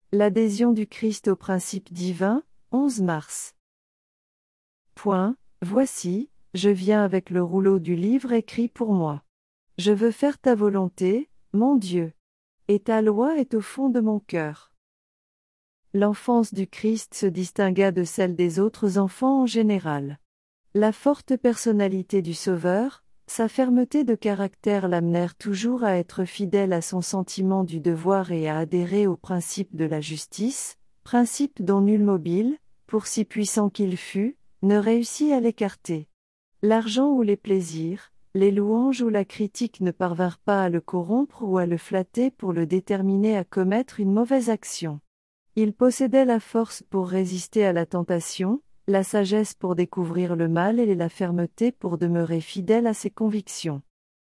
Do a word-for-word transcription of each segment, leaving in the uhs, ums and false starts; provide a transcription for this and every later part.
L'adhésion du Christ au principe divin, onze mars. Point. Voici, je viens avec le rouleau du livre écrit pour moi. Je veux faire ta volonté, mon Dieu. Et ta loi est au fond de mon cœur. L'enfance du Christ se distingua de celle des autres enfants en général. La forte personnalité du Sauveur, sa fermeté de caractère l'amenèrent toujours à être fidèle à son sentiment du devoir et à adhérer au principe de la justice, principe dont nul mobile, pour si puissant qu'il fût, ne réussit à l'écarter. L'argent ou les plaisirs, les louanges ou la critique ne parvinrent pas à le corrompre ou à le flatter pour le déterminer à commettre une mauvaise action. Il possédait la force pour résister à la tentation, la sagesse pour découvrir le mal et la fermeté pour demeurer fidèle à ses convictions.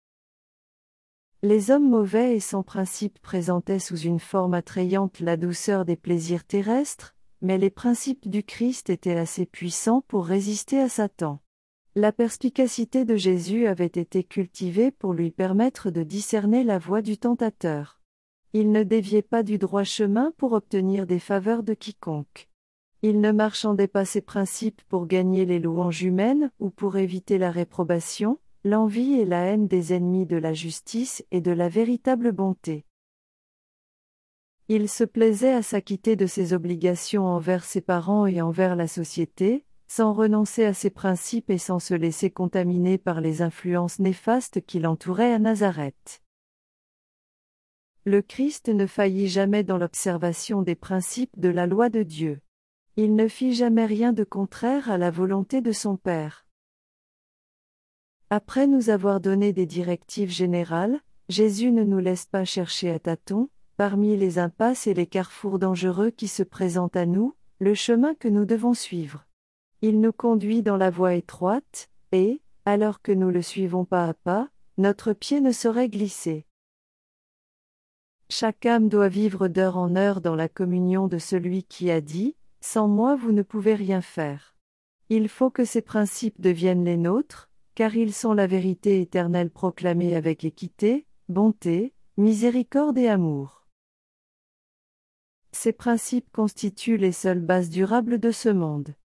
Les hommes mauvais et sans principe présentaient sous une forme attrayante la douceur des plaisirs terrestres, mais les principes du Christ étaient assez puissants pour résister à Satan. La perspicacité de Jésus avait été cultivée pour lui permettre de discerner la voie du tentateur. Il ne déviait pas du droit chemin pour obtenir des faveurs de quiconque. Il ne marchandait pas ses principes pour gagner les louanges humaines ou pour éviter la réprobation, l'envie et la haine des ennemis de la justice et de la véritable bonté. Il se plaisait à s'acquitter de ses obligations envers ses parents et envers la société, sans renoncer à ses principes et sans se laisser contaminer par les influences néfastes qui l'entouraient à Nazareth. Le Christ ne faillit jamais dans l'observation des principes de la loi de Dieu. Il ne fit jamais rien de contraire à la volonté de son Père. Après nous avoir donné des directives générales, Jésus ne nous laisse pas chercher à tâtons, parmi les impasses et les carrefours dangereux qui se présentent à nous, le chemin que nous devons suivre. Il nous conduit dans la voie étroite, et, alors que nous le suivons pas à pas, notre pied ne saurait glisser. Chaque âme doit vivre d'heure en heure dans la communion de celui qui a dit « Sans moi vous ne pouvez rien faire ». Il faut que ces principes deviennent les nôtres, car ils sont la vérité éternelle proclamée avec équité, bonté, miséricorde et amour. Ces principes constituent les seules bases durables de ce monde.